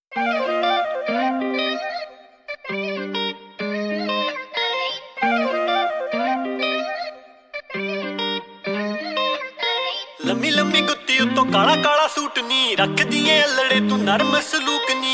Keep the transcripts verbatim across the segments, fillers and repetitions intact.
लम्मी लम्मी गुत्ती उत्तों काला काला सूट नी रखदी ऐ अल्लड़े तू नरम सलूक नी।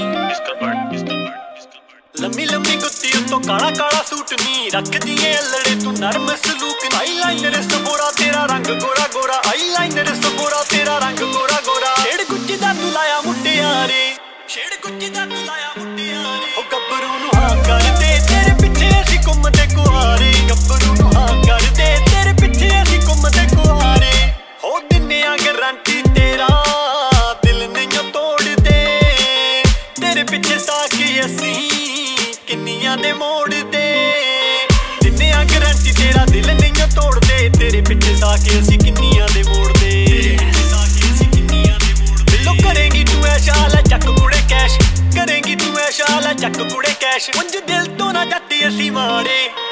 लम्मी लम्मी गुत्ती उत्तों काला काला सूट नी रखदी ऐ अल्लड़े तू नरम सलूक नी। आई लाइनर सबोरा तेरा रंग गोरा गोरा, आई लाइनर सबोरा तेरा रंग गोरा गोरा। छेड़ गुच्ची दा तू लाया मुटियारे, छेड़ गुच्ची दा तू लाया मुटियारे। ओ गब्बरू नू हां कर दे तेरे पिछे असीं घुमदे कुआरे, गब्बरू नू हां कर दे तेरे पिछे असीं घुमदे कुआरे। हो दिन्ने आ गारंटी तेरा दिल नहीं तोड़ दे, तेरे पिछे ताकि असीं किन्नियां दे मोड़ दे। दिन्ने आ गारंटी तेरा दिल नहीं तोड़ दे, तेरे पिछे ताकि असीं किन्नियां दे मोड़ दे। दिलों करेंगी तू ऐशा लै चक कुड़े कैश, करेंगी तू ऐशा लै चक कुड़े कैश। उंज दिल तो ना जट्टी असीं मारे।